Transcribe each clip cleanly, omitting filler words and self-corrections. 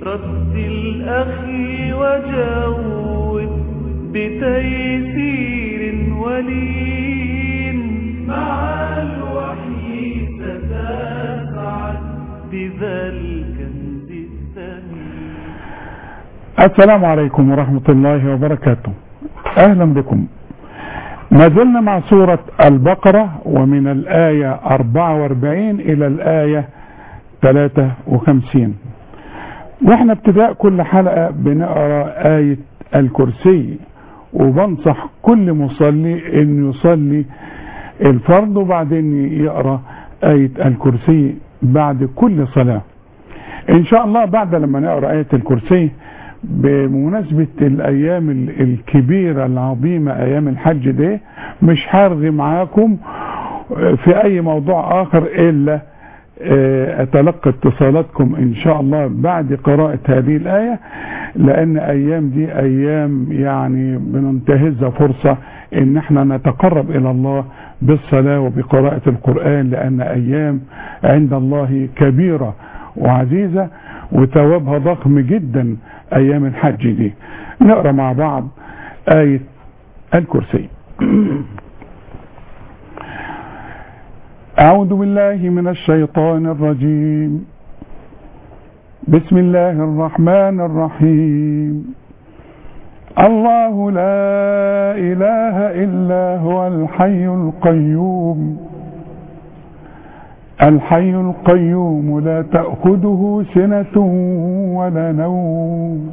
رتل أخي وجود بتيسير ولين مع الوحي ستسعد بذا الكنز الثمين. السلام عليكم ورحمة الله وبركاته. أهلا بكم. ما زلنا مع سورة البقرة ومن الآية 44 إلى الآية 53. واحنا ابتداء كل حلقة بنقرأ آية الكرسي، وبنصح كل مصلي ان يصلي الفرض وبعدين يقرأ آية الكرسي بعد كل صلاة ان شاء الله. بعد لما نقرأ آية الكرسي بمناسبة الايام الكبيرة العظيمة ايام الحج دي، مش هرغي معاكم في اي موضوع اخر الا اتلقى اتصالاتكم ان شاء الله بعد قراءة هذه الآية، لان ايام دي ايام يعني بننتهزها فرصة ان احنا نتقرب الى الله بالصلاة وبقراءة القرآن، لان ايام عند الله كبيرة وعزيزة وثوابها ضخم جدا ايام الحج دي. نقرأ مع بعض آية الكرسي. أعوذ بالله من الشيطان الرجيم. بسم الله الرحمن الرحيم. الله لا إله إلا هو الحي القيوم. الحي القيوم لا تأخذه سنة ولا نوم،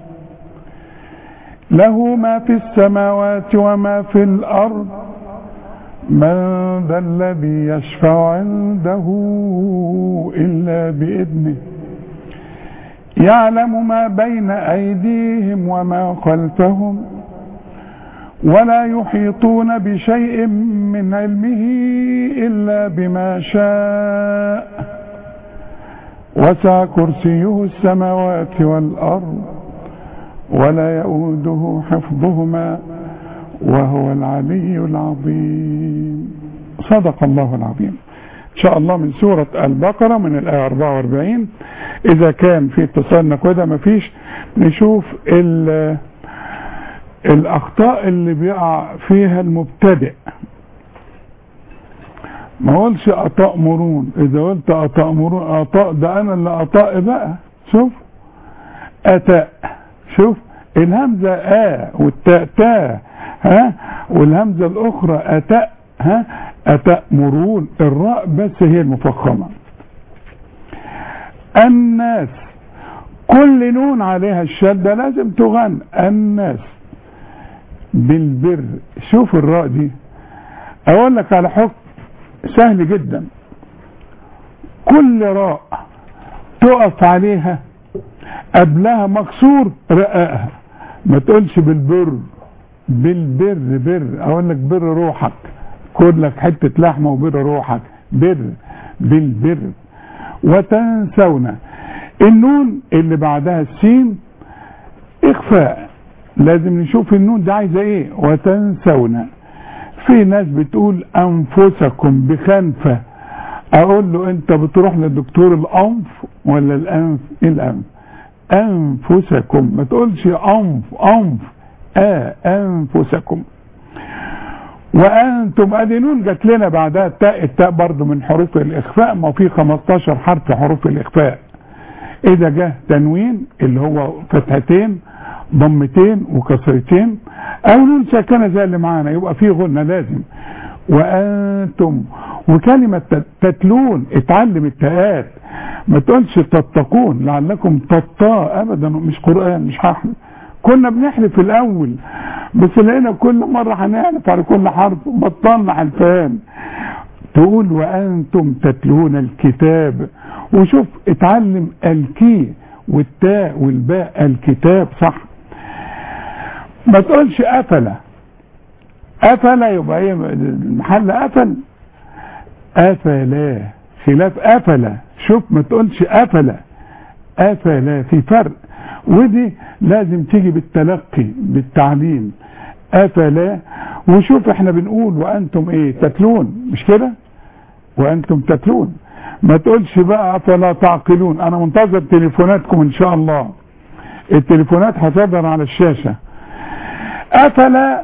له ما في السماوات وما في الأرض، من ذا الذي يشفع عنده إلا بإذنه، يعلم ما بين أيديهم وما خلفهم، ولا يحيطون بشيء من علمه إلا بما شاء، وسع كرسيه السماوات والأرض ولا يؤوده حفظهما وهو العلي العظيم. صدق الله العظيم. ان شاء الله من سورة البقرة من الآية 44. اذا كان في اتصالنا كده مفيش، نشوف الاخطاء اللي بيقع فيها المبتدئ. ما قولش أتأمرون، اذا قلت أتأمرون أطاء ده انا اللي أطاء بقى. شوف أتاء، شوف الهمزة والتاء تاء، والهمزة الأخرى أتاء، أتأمرون، الراء بس هي المفخمة. الناس كل نون عليها الشدة لازم تغن. الناس بالبر. شوف الراء دي، أقول لك على حكم سهل جدا. كل راء تقف عليها قبلها مكسور رقاقها، ما تقولش بالبر. بالبر بر، اقول لك بر روحك، كل لك حته لحمه وبر روحك، بر بالبر. وتنسون، النون اللي بعدها السين اخفاء، لازم نشوف النون دي عايزه ايه. وتنسون. في ناس بتقول انفسكم بخنفه، اقول له انت بتروح للدكتور الانف ولا الانف؟ الانف. انفسكم، ما تقولش انف انفسكم. وانتم، ادي نون جات لنا بعدها التاء. التاء برضو من حروف الاخفاء، ما في 15 حرف حروف الاخفاء. اذا جه تنوين اللي هو فتحتين ضمتين وكسرتين او نون ساكنه زي اللي معانا، يبقى في غنه لازم. وانتم. وكلمه تتلون، اتعلم التاءات، ما تقولش تتقون لعلكم تطاء، ابدا مش قرآن، مش هحلف. كنا بنحلف في الاول بس لقينا كل مرة هنحلف على كل حرف بطلنا حلفان. تقول وانتم تتلون الكتاب، وشوف اتعلم الكي والتاء والباء، الكتاب صح. ما تقولش افلا. افلا يبقى ايه المحل؟ افل افلا، خلاف افلا. شوف ما تقولش افلا، افلا في فرق، ودي لازم تيجي بالتلقي بالتعليم. افلا. وشوف احنا بنقول وانتم ايه تتلون، مش كده؟ وانتم تتلون. ما تقولش بقى افلا تعقلون. انا منتظر تليفوناتكم ان شاء الله. التليفونات هتظهر على الشاشة. افلا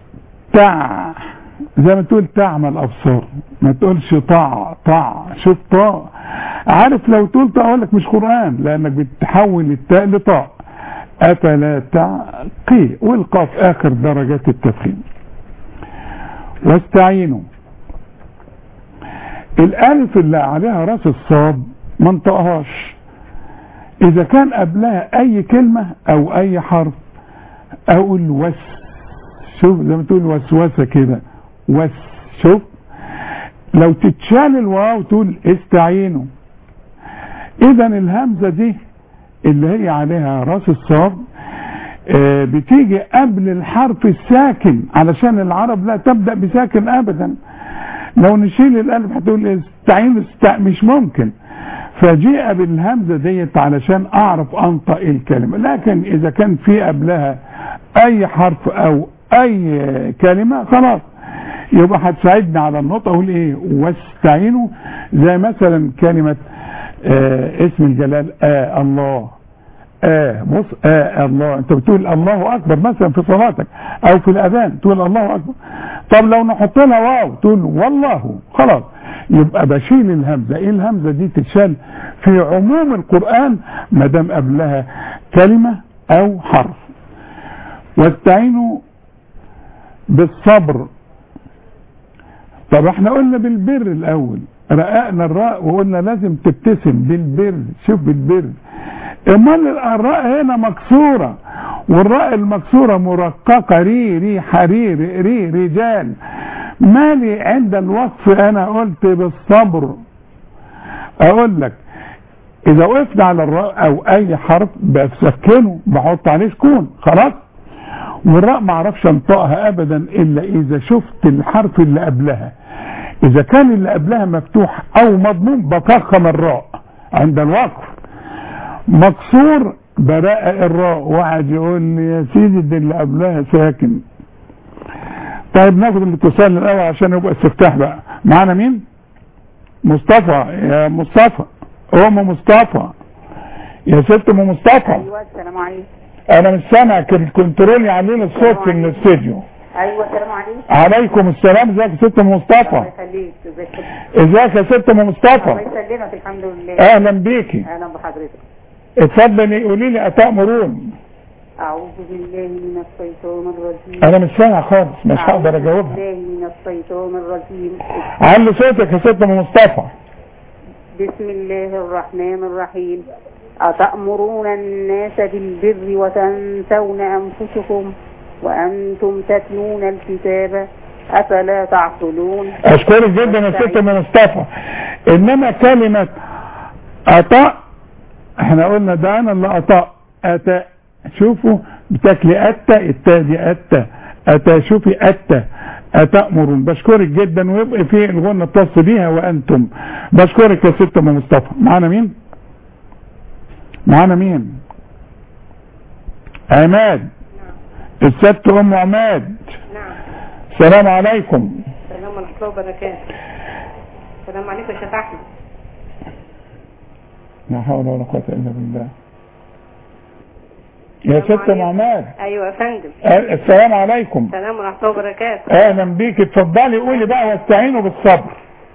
زي ما تقول تعمى الابصار، ما تقولش طع. شوف طاء، عارف لو تقول طاء اقول لك مش قرآن، لانك بتحول التاء لطاء. افلا تعقي، والقاف اخر درجات التفخيم. واستعينوا، الالف اللي عليها راس الصاد ما انطقهاش اذا كان قبلها اي كلمة او اي حرف. اقول شوف زي ما تقول وسوسة كده، شوف لو تتشال الواو تقول استعينوا. اذا الهمزة دي اللي هي عليها راس الصاد بتيجي قبل الحرف الساكن، علشان العرب لا تبدأ بساكن ابدا. لو نشيل الالف هتقول استعين، مش ممكن. فجيء بالهمزة ديت علشان اعرف انطق الكلمة. لكن اذا كان في قبلها اي حرف او اي كلمة خلاص يبقى هتساعدني على النطق. اقول ايه؟ واستعينوا. زي مثلا كلمة اسم الجلال الله. بص الله، انت بتقول الله اكبر مثلا في صلاتك او في الاذان تقول الله اكبر. طب لو نحط لها واو تقول والله، خلاص يبقى بشيل الهمزه. ايه الهمزه دي؟ تتشال في عموم القران ما دام قبلها كلمه او حرف. واستعينوا بالصبر. طب احنا قلنا بالبر الاول، رققنا الراء وقلنا لازم تبتسم بالبر. شوف بالبر، امال الراء هنا مكسوره، والراء المكسوره مرققه ري حرير ري رجال. مالي عند الوقف انا قلت بالصبر؟ اقول لك اذا وقفنا على الراء او اي حرف بسكنه، بحط عليه سكون خلاص. والراء ما اعرفش انطقها ابدا الا اذا شفت الحرف اللي قبلها. اذا كان اللي قبلها مفتوح او مضموم بفخم الراء عند الوقف. مكسور برقق الراء. واحد يقول لي يا سيدي دي اللي قبلها ساكن. طيب ناخد الاتصال الاول عشان يبقى استفتاح بقى. معانا مين؟ مصطفى. يا مصطفى، مصطفى يا ست مصطفى. ايوه السلام عليكم. انا مش سامعك، الكنترول يعلي الصوت في الاستديو. ايوه السلام عليكم. عليكم السلام. ازيك يا ست مصطفى؟ الله يخليك. ازيك يا ست مصطفى؟ الله يسلمك. الحمد لله. اهلا بيكي. اهلا بحضرتك. اتفضلي قولي لي اتأمرون. اعوذ بالله من الشيطان الرجيم. انا مش سامع خالص، مش هقدر اجاوبها. اعوذ بالله من الشيطان الرجيم. علي صوتك يا ست مصطفى. بسم الله الرحمن الرحيم. أتأمرون الناس بالبر وتنسون أنفسكم وأنتم تتلون الكتاب أفلا تعقلون. أشكرك جدا يا ست مصطفى. إنما كلمة أطأ احنا قلنا ده أنا اللي أطأ. شوفوا بتاكلي التاء دي أتى شوفي أتأمرون. بشكرك جدا، ويبقى في الغنة اتصل بيها وأنتم. بشكرك يا ست مصطفى. معانا مين؟ عماد. الست ام عماد. نعم. السلام عليكم. السلام ورحمة الله وبركاته. السلام عليكم يا شيخ احمد. لا حول ولا قوة الا بالله. يا ست ام عماد. ايوه يا فندم. السلام عليكم. السلام ورحمة الله وبركاته. اهلا بيك. اتفضلي قولي بقى واستعينوا بالصبر.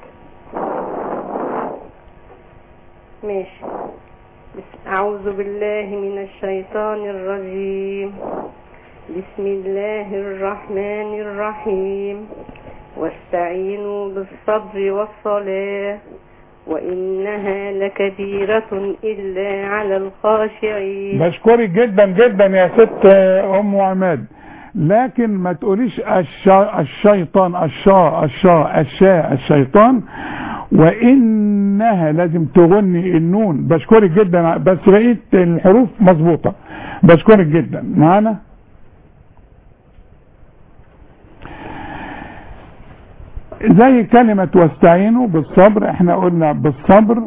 ماشي. أعوذ بالله من الشيطان الرجيم. بسم الله الرحمن الرحيم. واستعينوا بالصبر والصلاة وإنها لكبيرة إلا على الخاشعين. بشكرك جدا جدا يا ست أم عماد. لكن ما تقوليش الشيطان الشيطان، وإنها لازم تغني النون. بشكرك جدا، بس بقيت الحروف مظبوطة. بشكرك جدا. معانا زي كلمة واستعينوا بالصبر. احنا قلنا بالصبر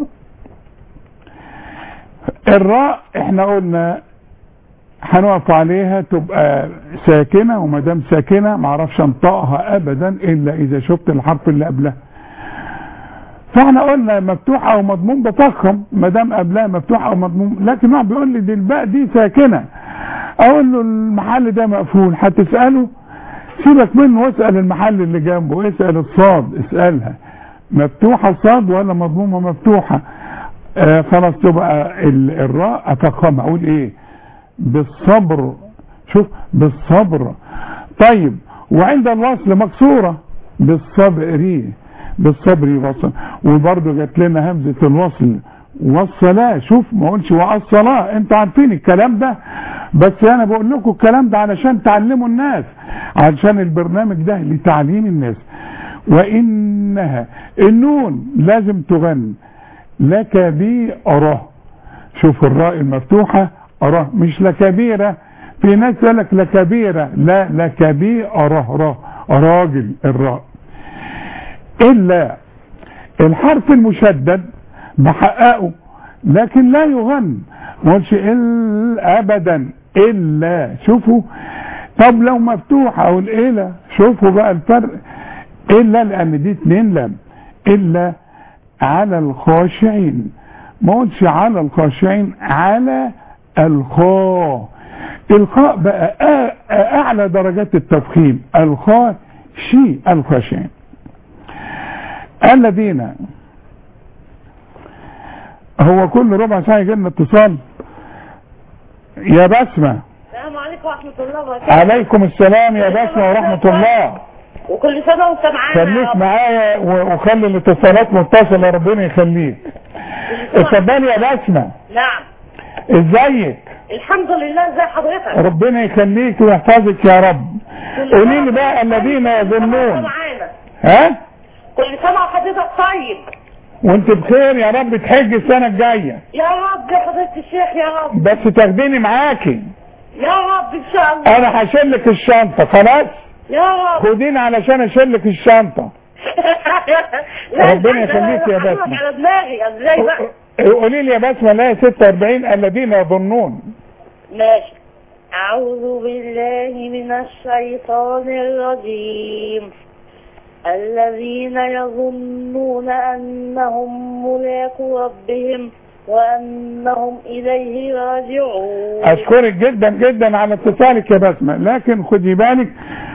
الراء احنا قلنا هنقف عليها تبقى ساكنة، وما دام ساكنة معرفش انطقها ابدا الا اذا شفت الحرف اللي قبلها. فاحنا قلنا مفتوح او مضموم بفخم ما دام قبلها مفتوح او مضموم. لكن واحد بيقول لي دي الباء دي ساكنه، اقول له المحل ده مقفول، هتساله سيبك منه واسال المحل اللي جنبه، اسال الصاد، اسالها مفتوحه الصاد ولا مضمومه مفتوحه. خلاص تبقى الراء افخمها، اقول ايه؟ بالصبر. شوف بالصبر. طيب وعند الوصل مكسوره بالصبر، بالصبر وصل. وبرضه جات لنا همزه الوصل والصلاه. شوف ما اقولش والصلاه، انتوا عارفين الكلام ده، بس انا بقول لكم الكلام ده علشان تعلموا الناس، علشان البرنامج ده لتعليم الناس. وانها النون لازم تغن لكبيرة. شوف الراء المفتوحة أراه، مش لكبيرة. في ناس يقول لك لكبيرة، لا لكبيرة، راجل الراء. إلا الحرف المشدد بحققه لكن لا يغن، ما قلش إلا أبدا إلا. شوفوا طب لو مفتوحة أو الإله، شوفوا بقى الفرق. إلا لأن دي 2 لام. إلا على الخاشعين، ما قلتش على الخاشعين، على الخاء. الخاء بقى اعلى درجات التفخيم، الخاء شي الخاشعين. الذين هو كل ربع ساعه يجي لنا اتصال. يا بسمه. السلام عليكم ورحمه الله وبركاته. عليكم السلام يا بسمه ورحمه الله. وكل سنه وانت معانا. خليك معايا وخلي الاتصالات متصله، ربنا يخليك. اتفضلي يا بسمه. نعم. ازيك؟ الحمد لله. ازي حضرتك؟ ربنا يخليك ويحفظك يا رب. قولي لي بقى الذين يظنون. ها؟ كل سنه وحضرتك طيب. وانت بخير يا رب، تحج السنه الجايه. يا رب يا فضيله الشيخ يا رب. بس تاخديني معاكي. يا رب ان شاء الله. انا هشيلك الشنطه خلاص؟ يا رب. خديني علشان اشيلك الشنطه. ربنا يخليك يا بسمه. على دماغي ازاي بقى؟ قولي لي يا بسمه لا 46 الذين يظنون. ماشي. أعوذ بالله من الشيطان الرجيم. الذين يظنون أنهم ملاقو ربهم وأنهم إليه راجعون. أشكرك جدا جدا على اتصالك يا بسمة، لكن خدي بالك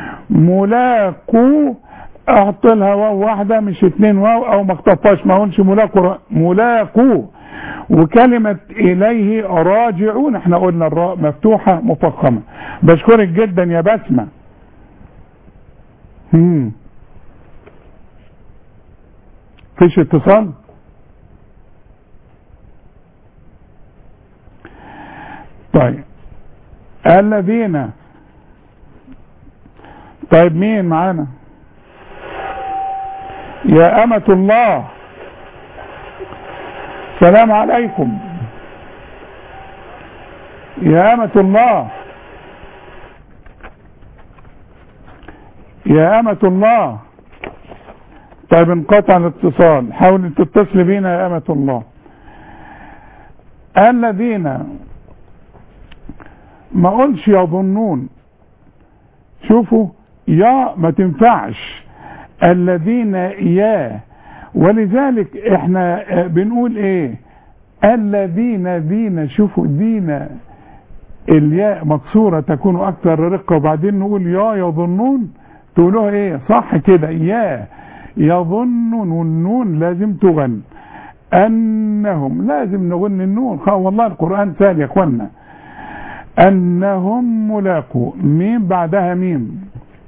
ملاقو احط لها واو واحدة مش 2 واو، او ما اختفاش، ما هونش ملاقو. وكلمة إليه راجعون احنا قلنا الراء مفتوحة مفخمة. بشكرك جدا يا بسمة. فيش اتصال؟ طيب الذين، طيب مين معانا؟ يا أمة الله. السلام عليكم يا أمة الله. يا أمة الله. طيب انقطع الاتصال، حاولي تتصل بينا يا أمة الله. الذين ما قلش يظنون، شوفوا يا ما تنفعش، الذين يا، ولذلك احنا بنقول ايه؟ الذين دين. شوفوا دين الياء مكسورة تكون اكثر رقة، وبعدين نقول يا يظنون تقولوها ايه صح كده؟ يا يظنون، والنون لازم تغن. انهم لازم نغن النون، والله القرآن سهل يا اخوانا. انهم ملاقوا، ميم بعدها ميم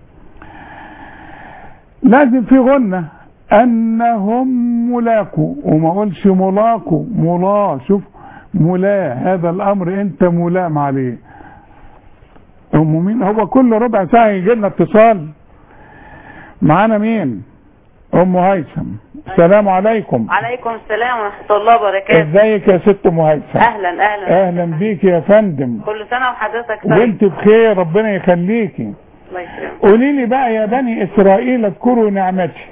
لازم في غنة. انهم ملاقوا، وما اقولش ملاقوا ملا. شوف ملا، هذا الامر انت ملام عليه. ام مين؟ هو كل ربع ساعة يجي لنا اتصال. معانا مين؟ ام هيثم. السلام عليكم. عليكم السلام ورحمة الله وبركاته. ازيك يا ست ام هيثم؟ اهلا اهلا اهلا بيك يا فندم. كل سنة وحضرتك طيب. وانت بخير، ربنا يخليكي. الله يسلمك. قولي لي بقى يا بني اسرائيل اذكروا نعمتي.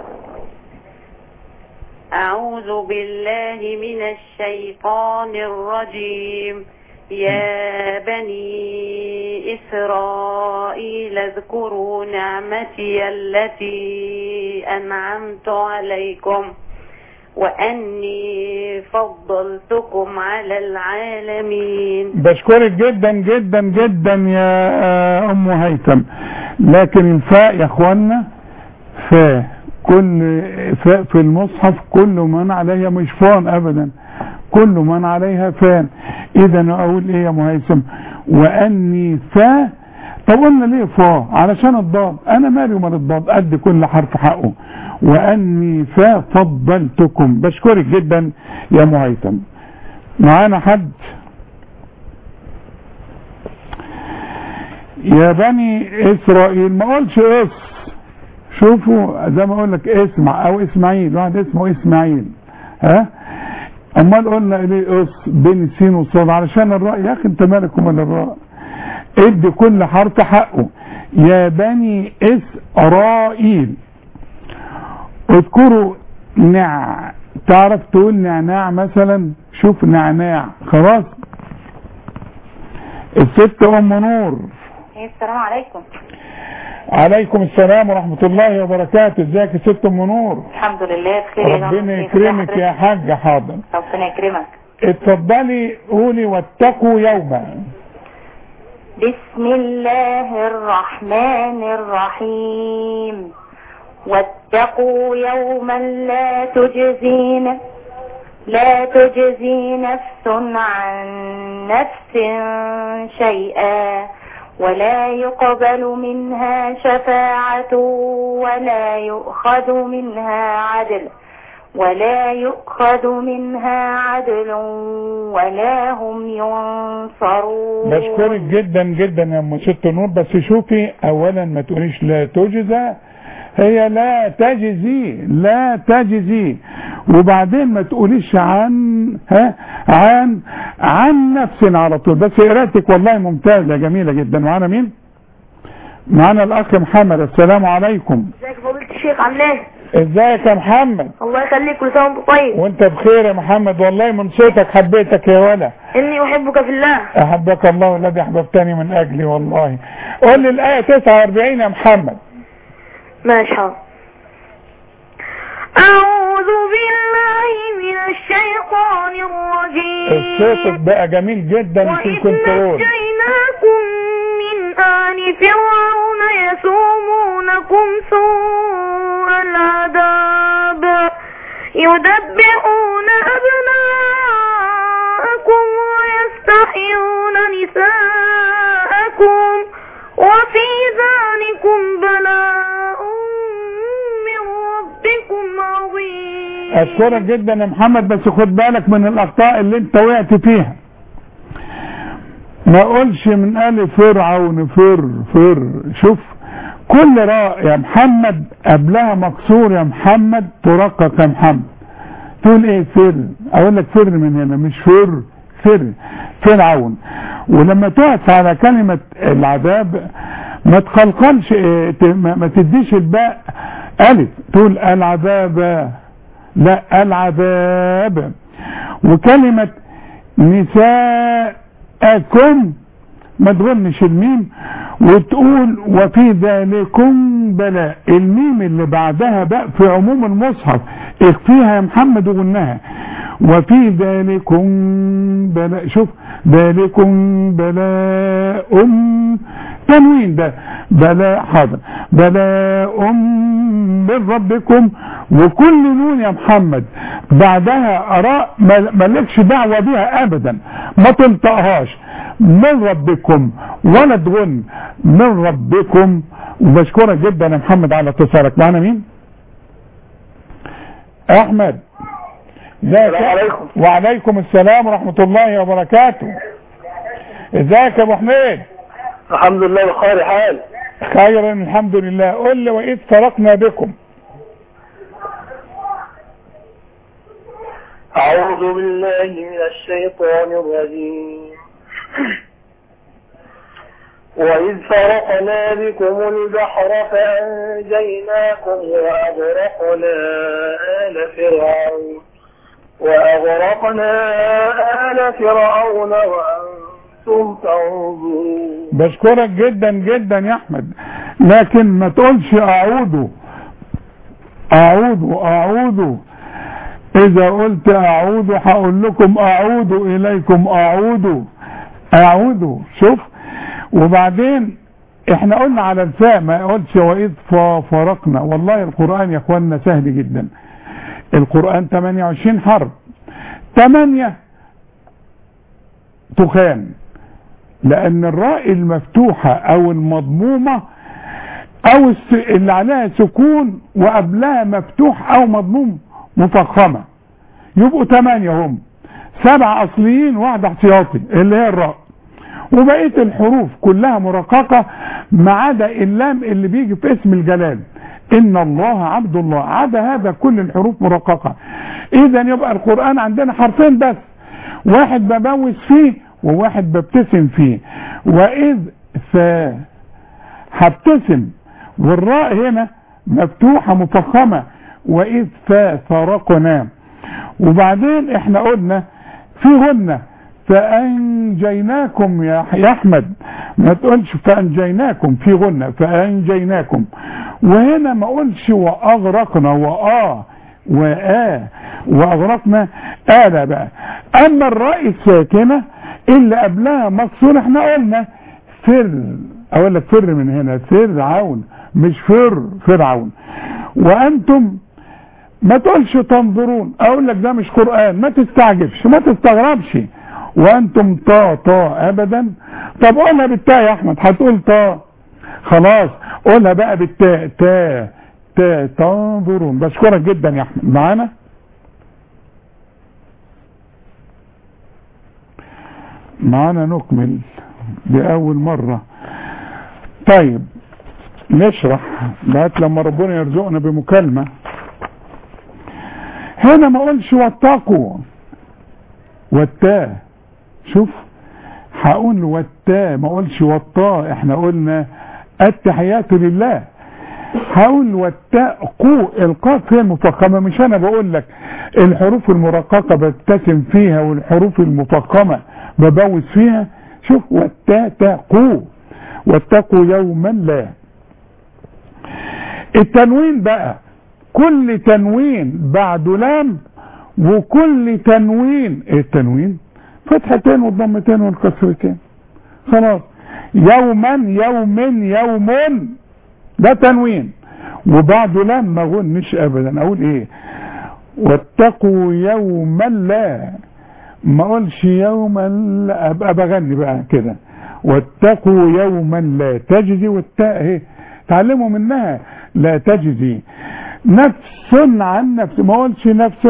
اعوذ بالله من الشيطان الرجيم. يا بني إسرائيل اذكروا نعمتي التي أنعمت عليكم وأني فضلتكم على العالمين. بشكرك جدا جدا جدا يا أم هيثم. لكن الفاء يا اخوانا فاء، كل فاء في المصحف كل من عليها مش فان ابدا، كل من عليها فان. اذا اقول ايه يا ام هيثم؟ واني فاء. طب قلنا ليه فاء؟ علشان الضاد، انا مالي ومال الضاد، قد كل حرف حقه. واني فاء فضلتكم. بشكرك جدا يا ام هيثم. معانا حد؟ يا بني اسرائيل، ما اقولش شوفوا زي ما اقول لك اسمع او اسماعيل، واحد اسمه اسماعيل، ها؟ امال قلنا ليه بين السين والصاد؟ علشان الراء. يا اخي انت مالك ومال الراء؟ ادي كل حرف حقه. يا بني اسرائيل اذكروا تعرف تقول نعناع مثلا؟ شوف نعناع، خلاص. الست ام نور. السلام عليكم. عليكم السلام ورحمة الله وبركاته. ازيك يا ست ام نور؟ الحمد لله بخير. ربنا يكرمك يا حاجة. حاضر، ربنا يكرمك. اتفضلي قولي واتقوا يوما. بسم الله الرحمن الرحيم. واتقوا يوما لا تجزي نفس عن نفس شيئا ولا يقبل منها شفاعة ولا يؤخذ منها عدل ولا هم ينصرون. بشكرك جدا جدا يا ام ست نور. بس شوفي اولا ما تقوليش لا تجزى، هي لا تجزي. وبعدين ما تقوليش عن نفس على طول. بس قراءتك والله ممتازه جميله جدا. معانا مين؟ معانا الاخ محمد. السلام عليكم. ازيك يا فضيلة الشيخ، عامل ايه؟ ازيك يا محمد؟ الله يخليك، كل سنه وانت طيب. وانت بخير يا محمد، والله من صوتك حبيتك يا ولا. اني احبك في الله. احبك الله والذي احببتني من اجلي والله. قول لي الايه 49 يا محمد. ماشي. أعوذ بالله من الشيطان الرجيم. الصوت بقى جميل جدا في الكنترول. وإذ نجيناكم من آل فرعون يسومونكم سوء العذاب يذبحون أبناءكم ويستحيون نساءكم وفي ذلكم بلاء من ربكم عظيم. أشكرك جدا يا محمد. بس خد بالك من الأخطاء اللي انت وقعت فيها. ما اقولش من آل فرعون فر. شوف كل راء يا محمد قبلها مكسور يا محمد ترقق يا محمد. تقول ايه؟ فر. اقول لك فر من هنا، مش فر فرعون. ولما تقف على كلمة العذاب ما تقلقلش، ما تديش الباء ألف، تقول العذاب، لا العذاب. وكلمة نساءكم ما تغنش الميم وتقول وفي ذلكم بلاء. الميم اللي بعدها باء في عموم المصحف اخفيها يا محمد وغنها. وفي ذلكم بلاء. شوف ذلكم بلاء، تنوين ده بلاء. حاضر، بلاء من ربكم. وكل نون يا محمد بعدها اراء مالكش دعوه بيها ابدا، ما تنطقهاش. من ربكم ولا تغن من ربكم. وبشكرك جدا يا محمد على اتصالك. معنا مين؟ احمد. السلام عليكم. وعليكم السلام ورحمة الله وبركاته. ازيك يا ابو حميد؟ الحمد لله بخير حال. خيرا الحمد لله. قل لي واذ فرقنا بكم. اعوذ بالله من الشيطان الرجيم. وإذ فرقنا بكم البحر فأنجيناكم وأغرقنا آل فرعون وأنتم تنظرون. بشكرك جدا جدا يا أحمد. لكن ما تقولش أعوذ. اذا قلت اعود هقول لكم اعود اليكم، اعود. شوف. وبعدين احنا قلنا على الفاء، ما قلتش واذ فرقنا. والله القرآن يا اخوانا سهل جدا. القرآن 28 حرف، 8 تخان، لان الراء المفتوحة او المضمومة او اللي عليها سكون وقبلها مفتوح او مضموم مفخمة، يبقوا 8 هم، 7 اصليين واحد احتياطي اللي هي الراء، وبقية الحروف كلها مرققة ما عدا اللام اللي بيجي في اسم الجلال، ان الله عبد الله، عدا هذا كل الحروف مرققة. اذا يبقى القرآن عندنا حرفين بس، واحد ببوس فيه وواحد ببتسم فيه. واذ هبتسم والراء هنا مفتوحة مفخمة، واذ فرقنا. وبعدين احنا قلنا في غنة فأنجيناكم يا أحمد، ما تقولش فأنجيناكم، في غنة فأنجيناكم. وهنا ما قولش وأغرقنا وأغرقنا آلة بقى. أما الراء الساكنة اللي قبلها مكسور احنا قلنا أقول لك فر من هنا، فرعون مش فرعون. وأنتم ما تقولش تنظرون، أقول لك ده مش قرآن، ما تستعجبش ما تستغربش. وانتم طا ابدا. طب قولها بالتاء يا احمد، هتقول طا خلاص، قولها بقى بالتاء تا تنظرون. بشكرك جدا يا احمد. معانا نكمل بأول مرة. طيب نشرح لغاية لما ربنا يرزقنا بمكالمة. هنا ما قولش واتقوا والتاء، شوف هقول والتاء ما قولش والطاء، احنا قلنا التحيات لله. هقول والتاء القاف هي المفخمه، مش انا بقول لك الحروف المرققه ببتسم فيها والحروف المفخمه ببوس فيها. شوف والتاء واتقوا يوما لا. التنوين بقى كل تنوين بعده لام، وكل تنوين التنوين فتحتين والضمتين والكسرتين خلاص. يوما يوم ده تنوين وبعده لام ما غنش ابدا. اقول ايه؟ واتقوا يوما لا، ما اقولش يوما لا، ابقى بغني بقى كده. واتقوا يوما لا تجزي، والتاء اهي تعلموا منها لا تجزي نفس عن نفس، ما اقولش نفس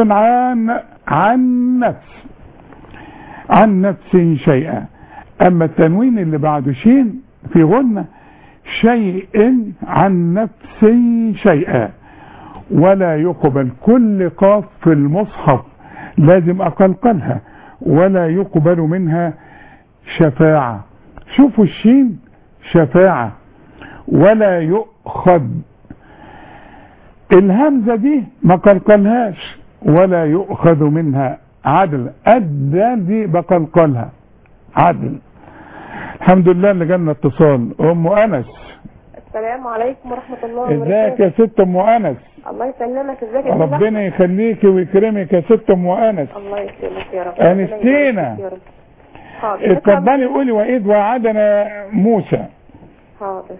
عن نفس شيئا. اما التنوين اللي بعده شين في غنة، شيء عن نفس شيئا. ولا يقبل كل قاف في المصحف لازم اقلقلها، ولا يقبل منها شفاعة. شوفوا الشين شفاعة. ولا يؤخذ الهمزة دي ما قلقلهاش، ولا يؤخذ منها عدل. الدال دي بقلقلها عدل. الحمد لله اللي جالنا اتصال. ام انس، السلام عليكم ورحمة الله وبركاته. ازيك يا ست ام انس؟ الله يسلمك. ازيك يا ربنا يخليكي ويكرمك يا ست ام انس. الله يسلمك يا رب. انستينا. اتفضلي قولي واذ وعدنا موسى. حاضر.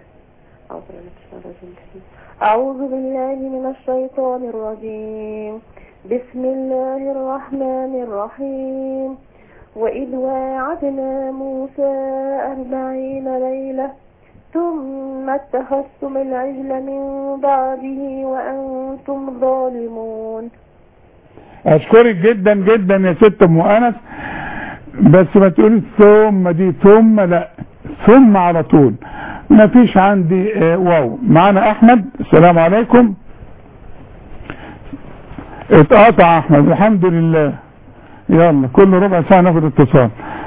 أعوذ بالله من الشيطان الرجيم. بسم الله الرحمن الرحيم. وإذ واعدنا موسى 40 ليلة ثم اتخذتم العجل من بعده وأنتم ظالمون. أشكرك جدا جدا يا ست أم أنس، بس ما تقولي ثم دي، ثم لا، ثم على طول، ما فيش عندي واو. معنا أحمد. السلام عليكم. اتقاطع أحمد الحمد لله. يلا كل ربع ساعة ناخد اتصال.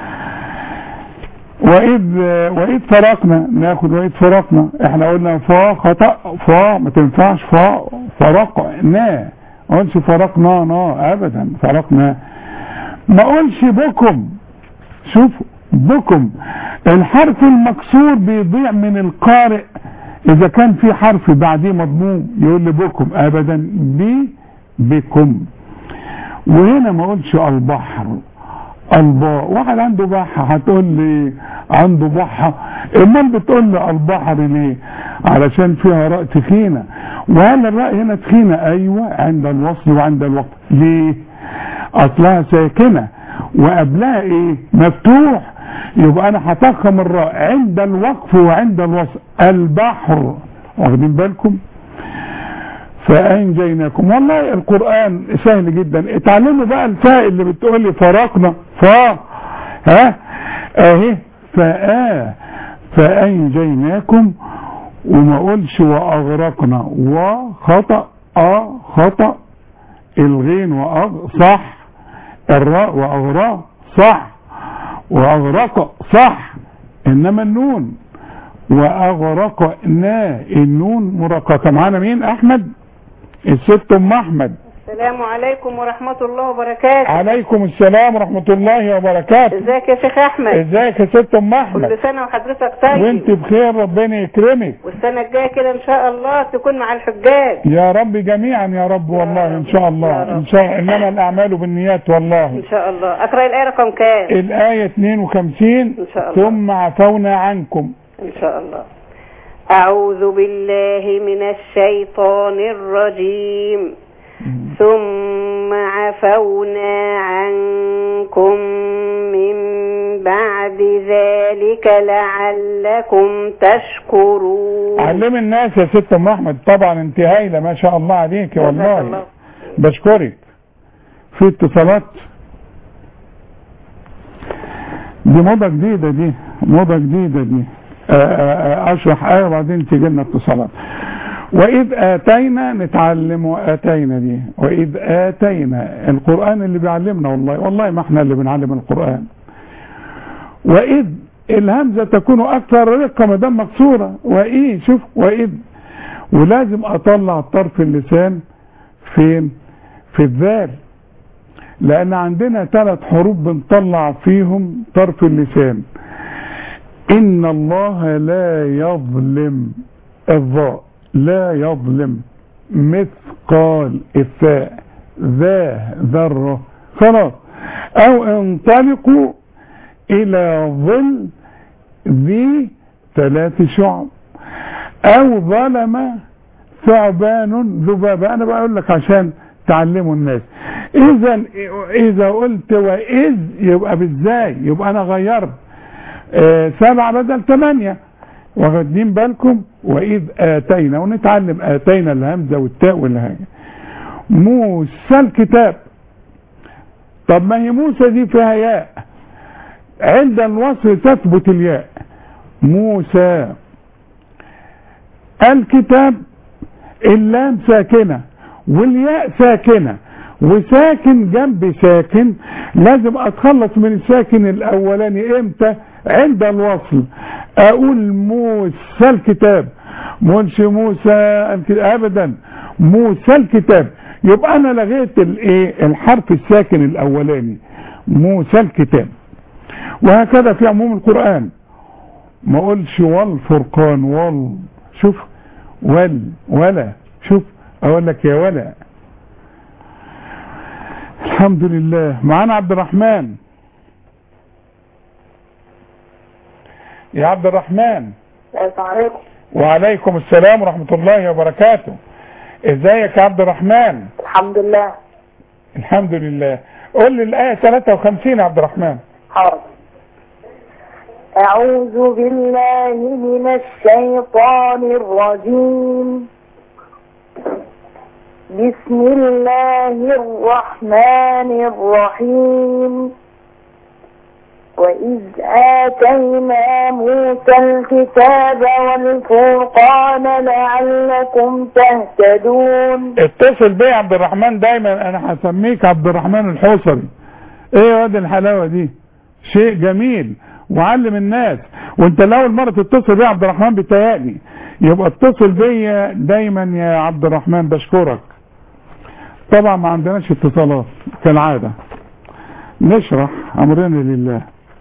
وإذ فرقنا، ناخد وإذ فرقنا. احنا قلنا فا خطأ، فا ما تنفعش، فا فرقنا، ما قلش فرقنا ابدا، فرقنا. ما قلش بكم. شوف بكم، الحرف المكسور بيضيع من القارئ اذا كان في حرف بعديه مضموم، يقول لي بكم ابدا، بكم. وهنا ما اقولش البحر الباء. واحد عنده بحة هتقول لي عنده بحة، امال بتقول لي البحر ليه؟ علشان فيها راء تخينة. وهل الراء هنا تخينة؟ ايوه عند الوصل وعند الوقف. ليه؟ اصلها ساكنة وقبلها ايه؟ مفتوح، يبقى انا هتخم الراء عند الوقف وعند الوصل. البحر، واخدين بالكم؟ فأنجيناكم. والله القرآن سهل جدا. اتعلموا بقى الفاء اللي بتقولي فرقنا ها اهي فأنجيناكم، وما اقولش واغرقنا. وخطأ خطأ، الغين صح، الراء واغراء صح، واغرق صح، انما النون واغرقنا النون مرققة. معانا مين؟ احمد، الست ام احمد. السلام عليكم ورحمة الله وبركاته. عليكم السلام ورحمة الله وبركاته. ازيك يا شيخ احمد؟ ازيك يا ست ام احمد؟ كل سنة وحضرتك طيب وانت بخير، ربنا يكرمك. والسنة الجاية كده ان شاء الله تكون مع الحجاج يا رب جميعا يا رب. والله ان شاء الله ان شاء الله، انما الاعمال بالنيات. والله ان شاء الله. اقرأ الآية رقم كام؟ الآية 52. ان شاء الله. ثم عفونا عنكم. ان شاء الله. أعوذ بالله من الشيطان الرجيم. ثم عفونا عنكم من بعد ذلك لعلكم تشكرون. علم الناس يا ست ام احمد. طبعا انت هايله ما شاء الله عليك والله، بشكرك. في اتصالات؟ دي موضة جديدة، دي موضة جديدة دي. اشرح آية وبعدين تيجي لنا اتصالات. وإذ آتينا، نتعلم وآتينا دي. وإذ آتينا، القرآن اللي بيعلمنا. والله ما احنا اللي بنعلم القرآن. وإذ الهمزة تكون أكثر رقة ما دام مكسورة. وإيه، شوف وإذ، ولازم أطلع طرف اللسان فين؟ في الذال، لأن عندنا 3 حروف بنطلع فيهم طرف اللسان. إن الله لا يظلم، الظاء لا يظلم، مثقال، الثاء ذرة، خلاص. أو انطلقوا إلى ظل ذي 3 شعب، أو ظلم ثعبان ذبابة. أنا بقول لك عشان تعلموا الناس. إذا قلت وإذ يبقى بالزاي، يبقى أنا غيرت 7 بدل 8، واخدين بالكم؟ وإذ آتينا، ونتعلم آتينا الهمزة والتاء والهاء. موسى الكتاب. طب ما هي موسى دي فيها ياء، عند الوصل تثبت الياء. موسى الكتاب، اللام ساكنة والياء ساكنة، وساكن جنب ساكن، لازم اتخلص من الساكن الاولاني امتى؟ عند الوصل. اقول موسى الكتاب، مش موسى الكتاب ابدا، موسى الكتاب. يبقى انا لغيت الايه؟ الحرف الساكن الاولاني، موسى الكتاب. وهكذا في عموم القرآن. ما اقولش والفرقان، شوف، ولا، شوف، اقول لك يا ولا. الحمد لله. معانا عبد الرحمن. يا عبد الرحمن. السلام عليكم. وعليكم السلام ورحمة الله وبركاته. ازيك يا عبد الرحمن؟ الحمد لله. الحمد لله. قول لي الآية 53 يا عبد الرحمن. حاضر. أعوذ بالله من الشيطان الرجيم. بسم الله الرحمن الرحيم. وإذ آتينا موسى الكتاب والفرقان لعلكم تهتدون. اتصل بي يا عبد الرحمن دايما، انا هسميك عبد الرحمن الحوصري. ايه يا واد الحلاوة دي؟ شيء جميل، وعلم الناس. وانت لو مرة تتصل بي يا عبد الرحمن بتهيألي، يبقى اتصل بي دايما يا عبد الرحمن. بشكرك. طبعا ما عندناش اتصالات كالعادة، نشرح امرنا لله.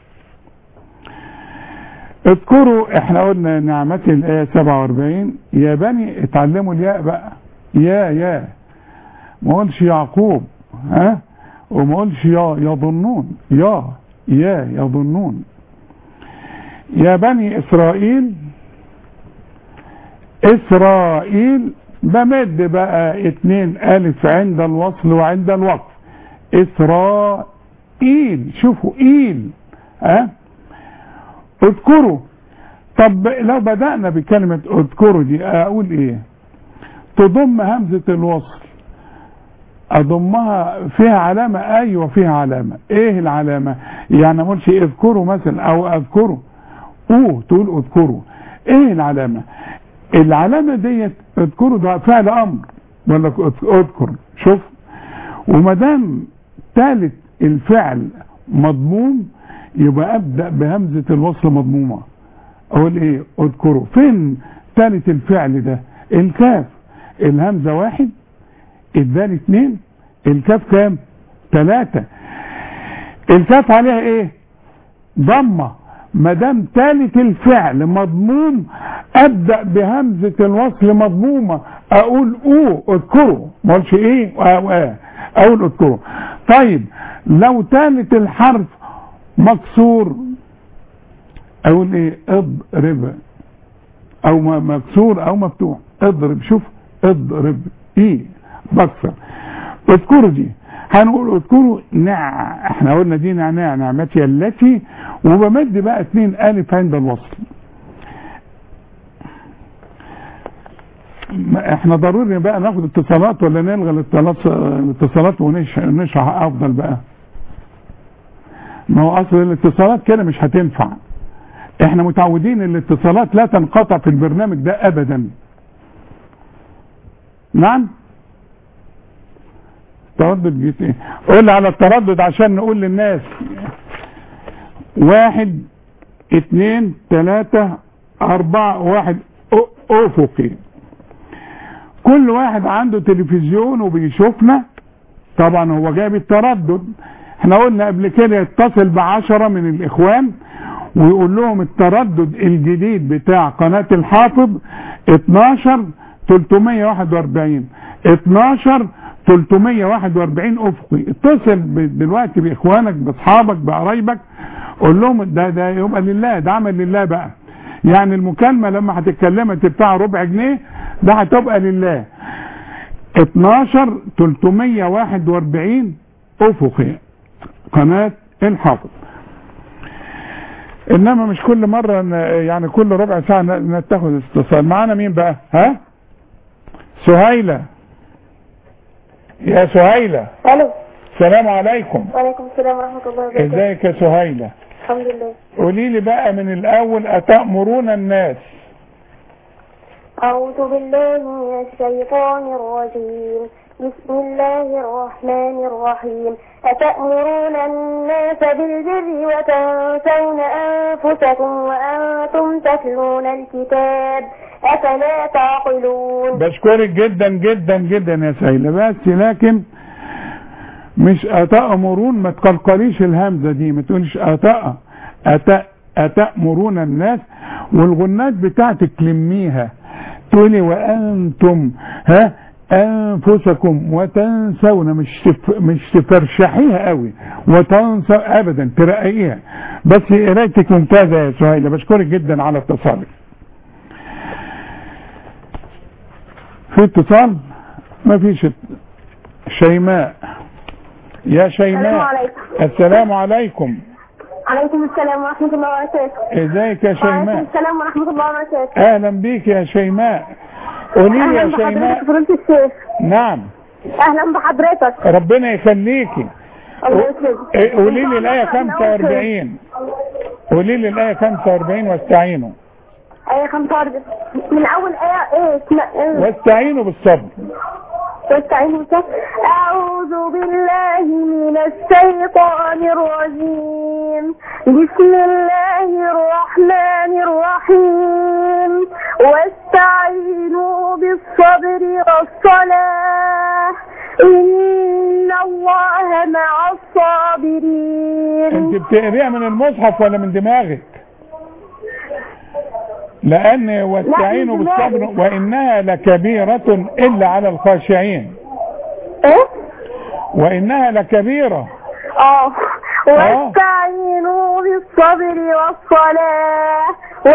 اذكروا، احنا قلنا نعمتي الآية 47. يا بني اتعلموا الياء بقى، يا ما قلش يعقوب، ها، وما اقولش يظنون، يظنون. يا بني اسرائيل، اسرائيل بمد بقى 2 ألف عند الوصل وعند الوقف. اسرائيل، شوفوا ايل، اذكروا. طب لو بدأنا بكلمة اذكروا دي اقول ايه؟ تضم همزة الوصل، اضمها فيها علامة، ايوه فيها علامة. ايه العلامة؟ يعني ما اقولش اذكروا مثلا او اذكروا، تقول اذكروا. ايه العلامة؟ العلامة ديت اذكروا ده فعل امر ولا اذكر. شوف، ومدام ثالث الفعل مضموم يبقى ابدأ بهمزة الوصل مضمومة. اقول ايه؟ اذكروا. فين ثالث الفعل ده؟ الكاف. الهمزة 1، الدال 2، الكاف كام؟ 3. الكاف عليها ايه؟ ضمة. مدام ثالث الفعل مضموم ابدأ بهمزة الوصل مضمومة، اقول اذكروا، ما اقولش ايه اقول اذكروا. طيب لو ثالث الحرف مكسور اقول ايه؟ اضرب، او مكسور او مفتوح. اضرب، شوف اضرب، بكسر. اذكروا دي هنقول اذكروا احنا قلنا دي نعمتي التي، وبمد بقى 2 ألف عند الوصل. احنا ضروري بقى ناخد اتصالات ولا نلغي الاتصالات ونشرح افضل بقى؟ ما هو اصل الاتصالات كده مش هتنفع. احنا متعودين ان الاتصالات لا تنقطع في البرنامج ده ابدا. نعم، تردد جيت ايه؟ قول على التردد عشان نقول للناس. 1 2 3 4 1 افقي. كل واحد عنده تلفزيون وبيشوفنا، طبعا هو جايب التردد. احنا قلنا قبل كده يتصل ب10 من الاخوان ويقول لهم التردد الجديد بتاع قناة الحافظ 12 341 12 341 افقي. اتصل دلوقتي باخوانك، باصحابك، بقرايبك، قول لهم ده يبقى لله، ده عمل لله بقى. يعني المكالمة لما هتتكلمها بتاع ربع جنيه ده هتبقى لله. 12 341 افقي قناة الحافظ. انما مش كل مرة يعني كل ربع ساعة نتاخد اتصال. معانا مين بقى؟ سهيلة. يا سهيلة. الو. السلام عليكم. وعليكم السلام ورحمة الله وبركاته. ازيك يا سهيلة؟ الحمد لله. قولي لي بقى من الاول، اتأمرون الناس. أعوذ بالله من الشيطان الرجيم. بسم الله الرحمن الرحيم. أتأمرون الناس بالبر وتنسون أنفسكم وأنتم تتلون الكتاب أفلا تعقلون. بشكرك جدا جدا جدا يا سهيلة، بس لكن مش أتأمرون، ما تقلقليش الهمزة دي، ما تقولش أتأمرون الناس، والغنات بتاعتك لميها، تقولي وأنتم أنفسكم وتنسون، مش تفرشحيها قوي وتنسوا أبدا، ترقيها. بس قرايتك ممتازة يا سهيلة، بشكرك جدا على اتصالك. في اتصال؟ ما فيش. شيماء. يا شيماء. السلام عليكم. عليكم السلام ورحمة الله وبركاته. ازيك يا شيماء؟ وعليكم السلام ورحمة الله وبركاته. اهلا بيك يا شيماء. قولي لي يا شيماء. فضيلة الشيخ. نعم. اهلا بحضرتك. ربنا يخليكي. الله يسلمك. قولي لي الآية 45. قولي لي الآية 45 واستعينوا. آية 45 من أول آية إيه؟ واستعينوا بالصبر. واستعينوا بالصبر. أعوذ بالله من الشيطان الرجيم. بسم الله الرحمن الرحيم. واستعينوا بالصبر والصلاة إن الله مع الصابرين. انت بتقريها من المصحف ولا من دماغك؟ لأن واستعينوا بالصبر وإنها لكبيرة إلا على الخاشعين. إيه؟ وإنها لكبيرة. واستعينوا بالصبر والصلاة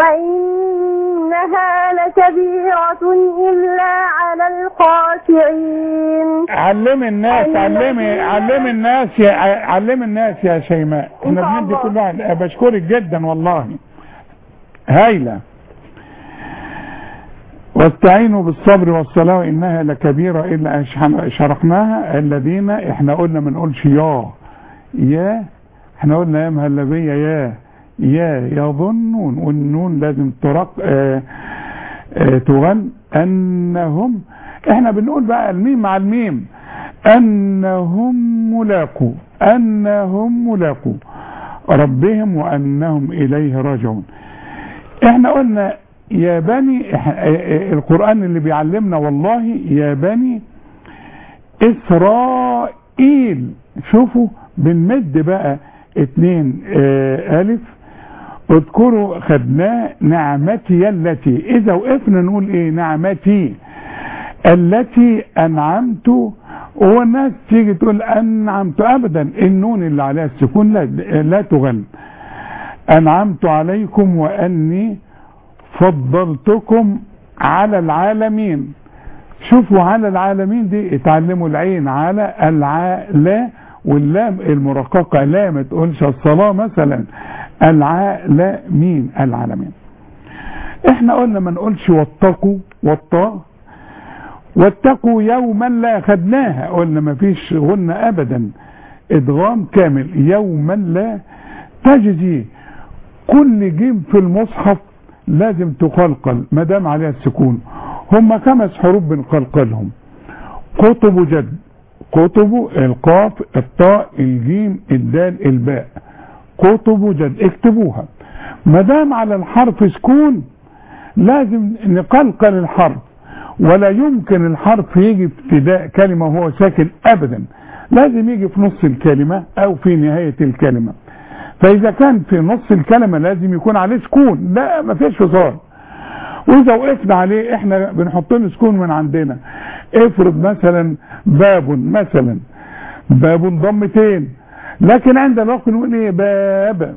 وإنها لكبيرة إلا على الخاشعين. علم الناس يا شيماء. احنا بندي كل واحد. بشكرك جدا والله. هايلة. واستعينوا بالصبر والصلاة وإنها لكبيرة إلا شرحناها. الذين احنا قلنا ما نقولش يا احنا قلنا يا مهلبية يا يظنون، والنون لازم تغن. أنهم احنا بنقول بقى الميم مع الميم أنهم ملاقوا ربهم وأنهم إليه راجعون. احنا قلنا يا بني القرآن اللي بيعلمنا والله يا بني إسرائيل. شوفوا بنمد بقى 2 ألف. اذكروا خدناه نعمتي التي. إذا وقفنا نقول إيه؟ نعمتي التي أنعمت. والناس تيجي تقول أنعمت. أبدا النون اللي عليها السكون لا تغن. أنعمت عليكم وأني فضلتكم على العالمين. شوفوا على العالمين دي اتعلموا العين على العالى واللام المرققة لا ما تقولش الصلاة مثلا. العالمين العالمين. احنا قلنا ما نقولش واتقوا يوما لا. خدناها قلنا ما فيش غنى ابدا. ادغام كامل. يوما لا تجزي. كل جيم في المصحف لازم تقلقل ما دام عليها السكون. هم 5 حروف بنقلقلهم. قطب جد. قطب القاف الطاء الجيم الدال الباء. قطب جد. اكتبوها. ما دام على الحرف سكون لازم نقلقل الحرف. ولا يمكن الحرف يجي في ابتداء كلمة وهو ساكن ابدا. لازم يجي في نص الكلمة او في نهاية الكلمة. فاذا كان في نص الكلمة لازم يكون عليه سكون. لا ما فيش فصال. واذا وقفنا عليه احنا بنحط له سكون من عندنا. افرض مثلا باب مثلا. باب ضمتين. لكن عند الوقت نقول ايه؟ باب.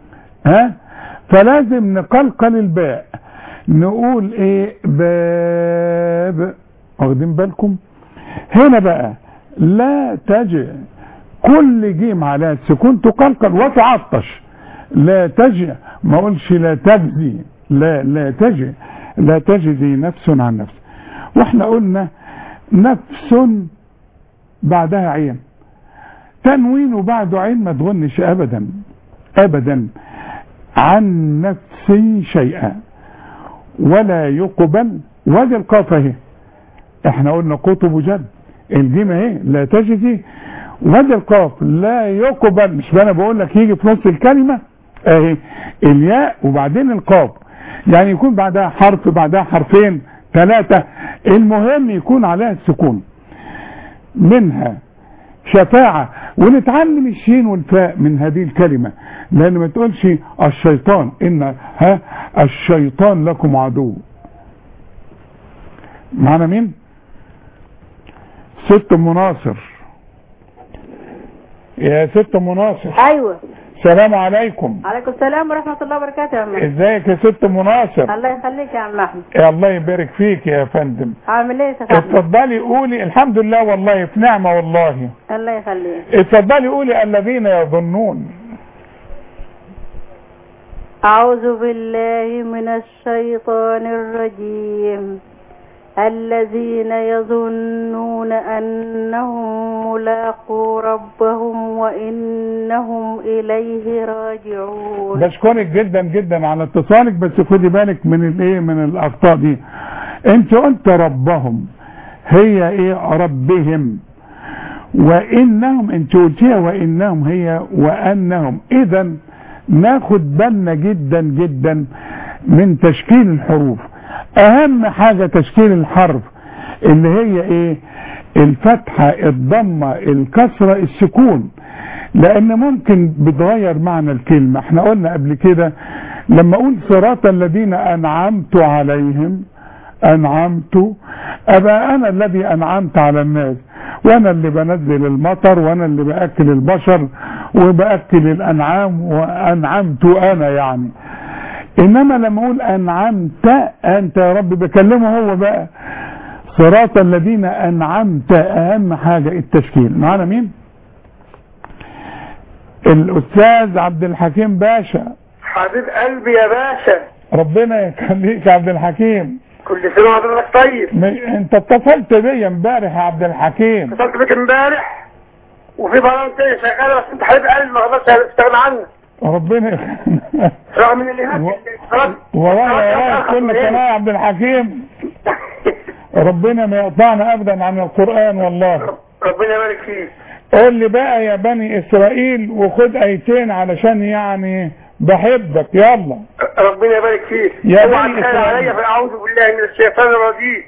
فلازم نقلقل الباء. نقول ايه؟ باب. واخدين بالكم؟ هنا بقى لا تجي. كل جيم على السكون تقلقل وتعطش. لا تجي. ما اقولش لا تجزي. لا تجي. لا تجزي نفس عن نفس. واحنا قلنا نفس بعدها عين. تنوين وبعده عين ما تغنش ابدا عن نفسي شيئا ولا يقبل. وادي القاف اهي. احنا قلنا قطب جد. الجيم اهي لا تجزي. وادي القاف لا يقبل. مش انا بقول لك يجي في نص الكلمه اهي الياء وبعدين القاف. يعني يكون بعدها حرف بعدها حرفين 3. المهم يكون عليها السكون. منها شفاعة. ونتعلم الشين والفاء من هذه الكلمة. لأن ما تقولش الشيطان. إن الشيطان لكم عدو. معنا مين؟ ست مناصر. يا ست مناصر. ايوه. السلام عليكم. عليكم السلام ورحمه الله وبركاته يا عم. ازيك يا ست مناصر؟ الله يخليك يا عم احمد. الله يبارك فيك يا فندم. عامل ايه يا شيخ احمد؟ اتفضلي قولي. الحمد لله والله في نعمه والله. الله يخليك. اتفضلي قولي الذين يظنون. اعوذ بالله من الشيطان الرجيم. الذين يظنون أنهم ملاقو ربهم وإنهم إليه راجعون. بشكرك جدا جدا على اتصالك. بس خدي بالك من الايه من الاخطاء دي. انت قلت ربهم. هي ايه؟ ربهم. وانهم انت قلتيها وانهم هي وانهم. اذا ناخد بالنا جدا جدا من تشكيل الحروف. اهم حاجة تشكيل الحرف اللي هي ايه؟ الفتحة الضمة الكسرة السكون. لان ممكن بتغير معنى الكلمة. احنا قلنا قبل كده لما اقول صراط الذين انعمت عليهم. انعمت ابقى انا الذي انعمت على الناس. وانا اللي بنزل المطر وانا اللي باكل البشر وباكل الانعام وانعمت انا يعني. انما لما اقول انعمت انت يا رب بكلمه هو بقى. صراط الذين انعمت، اهم حاجة التشكيل. معانا مين؟ الاستاذ عبد الحكيم باشا. حبيب قلبي يا باشا. ربنا يخليك يا عبد الحكيم. كل سنه وحضرتك طيب. انت اتصلت بيا امبارح يا عبد الحكيم. اتصلت بيك امبارح وفي برامج تانية شغاله، بس انت حبيب قلبي ما اقدرش استغنى عنك. ربنا رغم ان اللي هناك ورايا كل قناه يا عبد الحكيم. ربنا ما يقطعنا ابدا عن القران والله. ربنا يبارك فيك. قول لي بقى يا بني اسرائيل وخد ايتين علشان يعني بحبك. يلا. ربنا يبارك فيك. يا بني اسرائيل. عليا فاعوذ بالله من الشيطان الرجيم.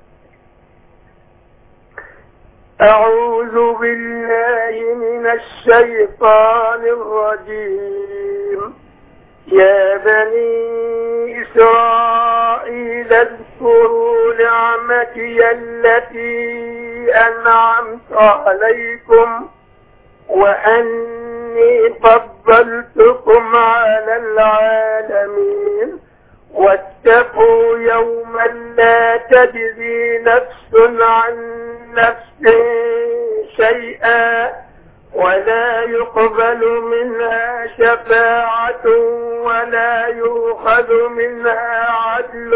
أعوذ بالله من الشيطان الرجيم. يا بني إسرائيل اذكروا نعمتي التي أنعمت عليكم وأني فضلتكم على العالمين واتقوا يوما لا تجزي نفس عن نفس شيئا ولا يقبل منها شفاعة ولا يؤخذ منها عدل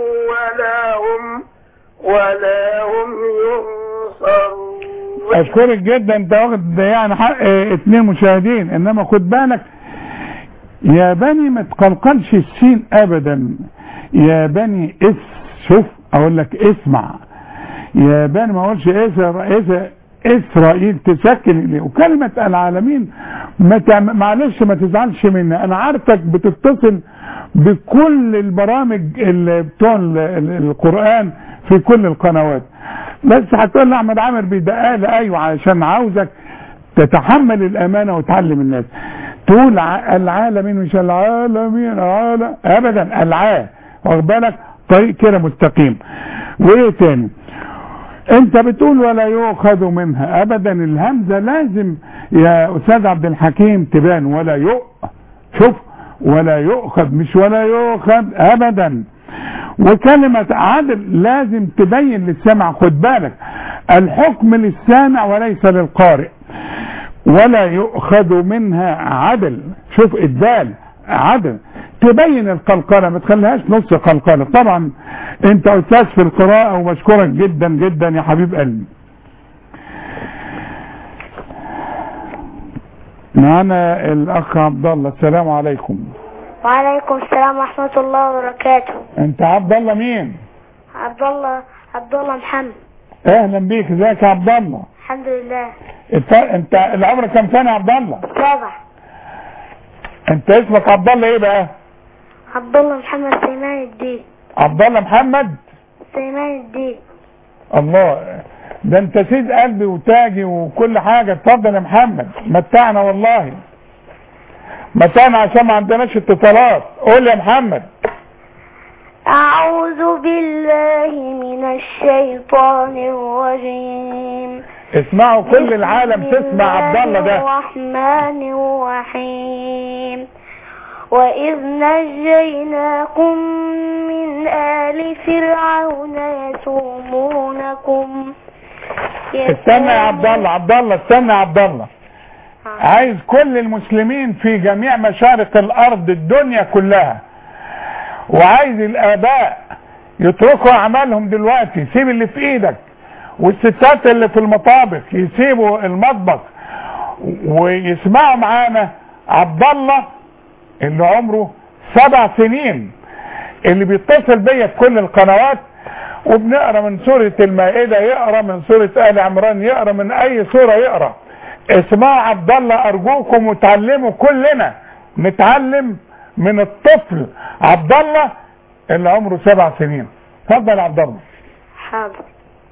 ولا هم ينصرون. اشكرك جدا. انت واخد يعني حق 2 مشاهدين. انما خد بالك يا بني ما تقلقلش السين ابدا. يا بني شوف اقول لك اسمع. يا بني ما اقولش اسرائيل تسكن. وكلمة العالمين معلش ما تزعلش مني. انا عارفك بتتصل بكل البرامج اللي بتوع القرآن في كل القنوات، بس هتقول لي احمد عامر بيدقال. ايوه عشان عاوزك تتحمل الامانة وتعلم الناس. تقول العالمين مش العالمين ابدا واخد بالك طريق كده مستقيم. وايه تاني انت بتقول ولا يؤخذ منها ابدا. الهمزة لازم يا استاذ عبد الحكيم تبان ولا شوف ولا يؤخذ مش ولا يؤخذ ابدا. وكلمة عدل لازم تبين للسامع. خد بالك الحكم للسامع وليس للقارئ. ولا يؤخذ منها عدل. شوف الدال عدل تبين القلقلة ما تخليهاش نص قلقلة. طبعا انت استاذ في القراءة ومشكورك جدا جدا يا حبيب قلبي. معنا الاخ عبد الله. السلام عليكم. وعليكم السلام ورحمة الله وبركاته. انت عبد الله مين؟ عبد الله محمد. اهلا بيك. ازيك يا عبد الله؟ الحمد لله. انت العمر كم سنة يا عبد الله؟ 7. انت اسمك عبد الله ايه بقى؟ عبد الله محمد سليمان الدين. عبد الله محمد سليمان الدين. الله، ده انت سيد قلبي وتاجي وكل حاجة. اتفضل يا محمد متعنا والله، متعنا عشان ما عندناش اتصالات. قول يا محمد. أعوذ بالله من الشيطان الرجيم. اسمعوا كل العالم تسمع عبد الله ده. الرحمن الرحيم. وإذ نجيناكم من آل فرعون يسومونكم. استنى يا عبد الله استنى يا عبد الله. عايز كل المسلمين في جميع مشارق الارض الدنيا كلها، وعايز الاباء يتركوا اعمالهم دلوقتي. سيب اللي في ايدك، والستات اللي في المطابخ يسيبوا المطبخ ويسمعوا معانا عبد الله اللي عمره 7 سنين، اللي بيتصل بيا في كل القنوات، وبنقرا من سورة المائدة، يقرا من سورة آل عمران، يقرا من اي سورة يقرا. اسمعوا عبد الله ارجوكم وتعلموا. كلنا نتعلم من الطفل عبد الله اللي عمره 7 سنين. اتفضل يا عبد الله. حاضر.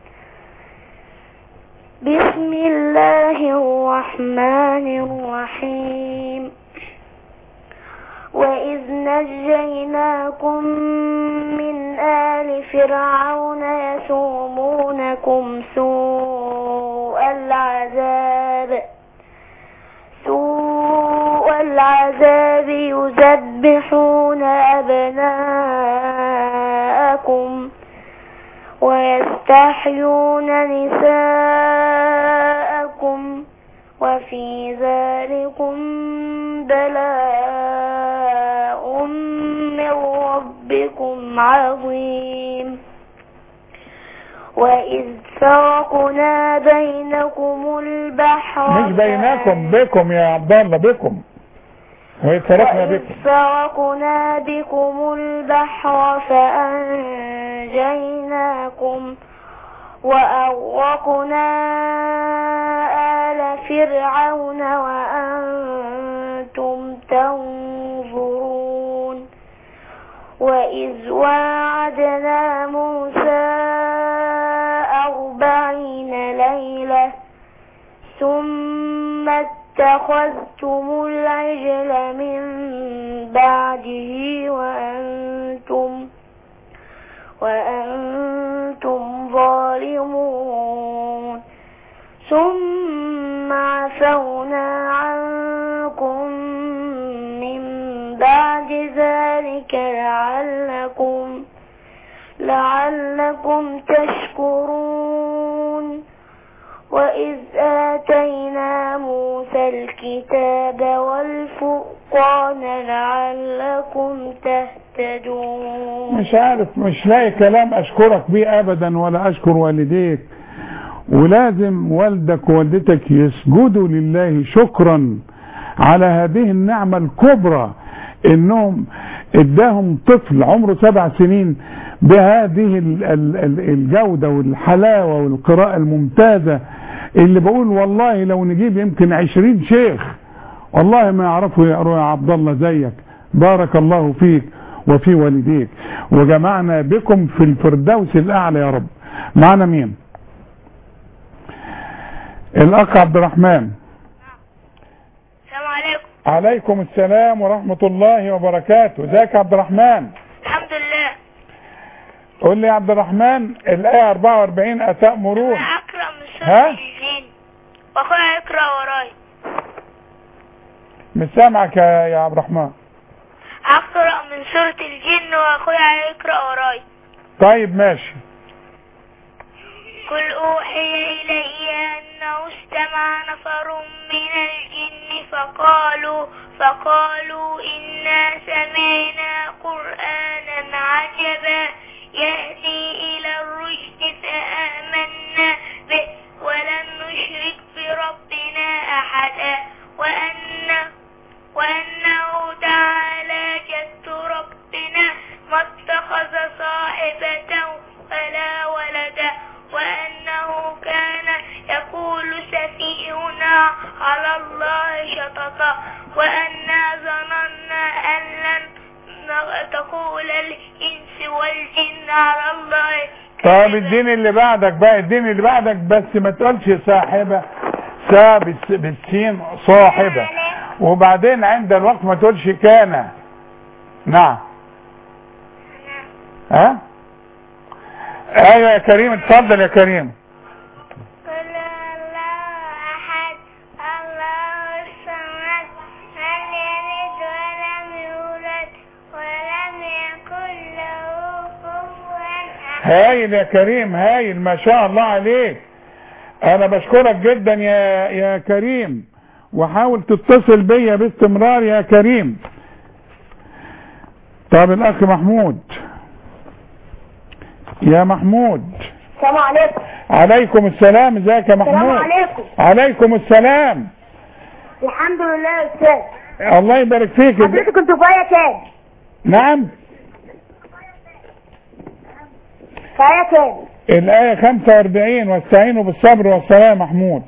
بسم الله الرحمن الرحيم. وإذ نجيناكم من آل فرعون يسومونكم سوء ويذبحون أبناءكم ويستحيون نساءكم وفي ذلكم بلاء من ربكم عظيم. وإذ فرقنا بينكم البحر مش بينكم، بكم يا عبد الله، بكم. وإذ فرقنا بكم البحر فأنجيناكم وأغرقنا آل فرعون وأنتم تنظرون. وإذ واعدنا موسى 40 ليلة ثم اتخذتم العجل من بعده وأنتم ظالمون. ثم عفونا عنكم من بعد ذلك لعلكم تشكرون. وإذ آتينا موسى الكتاب والفرقان لعلكم تهتدون. مش عارف، مش لاقي كلام أشكرك بيه أبدا ولا أشكر والديك. ولازم والدك ووالدتك يسجدوا لله شكرا على هذه النعمة الكبرى، إنهم اداهم طفل عمره 7 سنين بهذه الجودة والحلاوة والقراءة الممتازة، اللي بقول والله لو نجيب يمكن 20 شيخ والله ما يعرفوا يقروا يا عبد الله زيك. بارك الله فيك وفي والديك، وجمعنا بكم في الفردوس الأعلى يا رب. معنا مين؟ الأخ عبد الرحمن. السلام عليكم. عليكم السلام ورحمة الله وبركاته. ازيك يا عبد الرحمن؟ الحمد لله. قول لي يا عبد الرحمن الآية 44 أتأمرون. أنا أقرأ من سورة الجن وأخويا يقرأ وراي. مش سامعك يا عبد الرحمن. أقرأ من سورة الجن وأخويا يقرأ وراي. طيب ماشي. قل أوحي إلي أنه استمع نفر من الجن فقالوا إنا سمعنا قرآنا عجبا يهدي إلى الرشد فآمنا به ولن نشرك بربنا أحدا وأنه تعالى جد ربنا ما اتخذ صاحبة ولا ولدا وأنه كان يقول سفيهنا على الله شططا وأنا ظننا أن لن تقول الإنس والجن على الله. طب الدين اللي بعدك بقى، الدين اللي بعدك بس ما تقولش صاحبة بالسين صاحبة، وبعدين عند الوقت ما تقولش كان. نعم. ها؟ ايوه يا كريم، اتفضل يا كريم. قل الله احد الله الصمد لم يلد ولم يولد ولم يكن له كفوا احد. هايل يا كريم، هايل، ما شاء الله عليك. انا بشكرك جدا يا كريم، وحاول تتصل بيا باستمرار يا كريم. طب الاخ محمود. يا محمود. السلام عليكم. عليكم السلام. ازيك يا محمود؟ السلام عليكم. عليكم السلام. الحمد لله يا استاذ. الله يبارك فيك. حضرتك كنت في آية كام؟ نعم. في آية كام؟ الآية 45 واستعينوا بالصبر والصلاة يا محمود.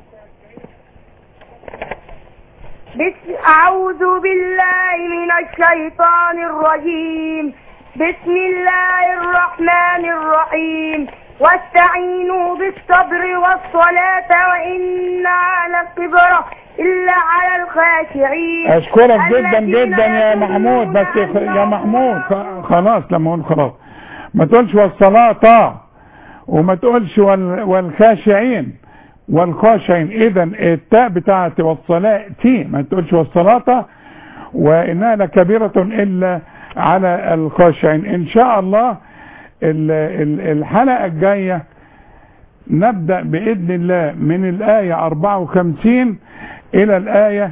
أعوذ بالله من الشيطان الرجيم. بسم الله الرحمن الرحيم. واستعينوا بالصبر والصلاة وإنها لكبيرة إلا على الخاشعين. أشكرك جدا جدا يا محمود. بس يا محمود خلاص، لما أقول خلاص ما تقولش والصلاة وما تقولش والخاشعين والخاشعين. إذا التاء بتاعت والصلاة تي، ما تقولش والصلاة وإنها لكبيرة إلا على الخاشعين. إن شاء الله الحلقة الجاية نبدأ بإذن الله من الآية 54 إلى الآية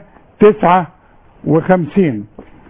59.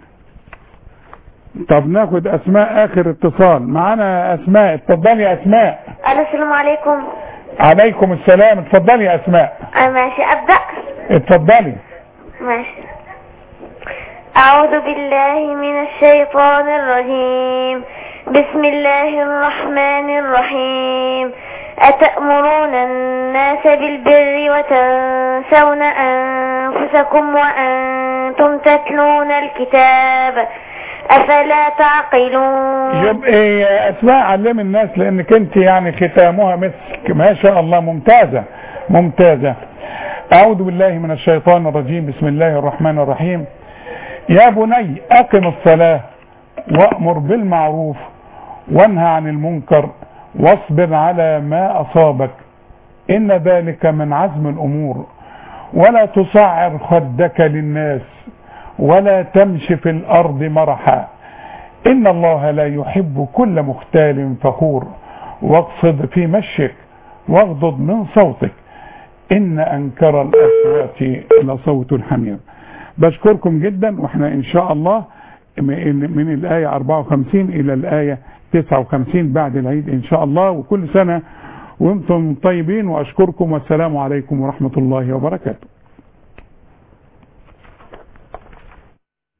طب ناخد أسماء آخر اتصال معانا. أسماء، اتفضلي يا أسماء. السلام عليكم. عليكم السلام، اتفضلي يا أسماء. ماشي أبدأ. اتفضلي. ماشي. أعوذ بالله من الشيطان الرجيم. بسم الله الرحمن الرحيم. أتأمرون الناس بالبر وتنسون أنفسكم وأنتم تتلون الكتاب أفلا تعقلون. يبقى أسماء علم الناس لأنك أنت يعني ختامها مسك. ما شاء الله، ممتازة ممتازة. أعوذ بالله من الشيطان الرجيم. بسم الله الرحمن الرحيم. يا بني أقم الصلاة وأمر بالمعروف وانهى عن المنكر واصبر على ما أصابك إن ذلك من عزم الأمور ولا تصعر خدك للناس ولا تمشي في الأرض مرحا إن الله لا يحب كل مختال فخور واقصد في مشيك واغضض من صوتك إن أنكر الأصوات لصوت الحمير. بشكركم جدا، واحنا إن شاء الله من الآية 54 إلى الآية 59 بعد العيد إن شاء الله، وكل سنة وانتم طيبين، وأشكركم والسلام عليكم ورحمة الله وبركاته.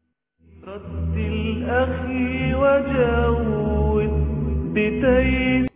رد الأخي وجود بتيس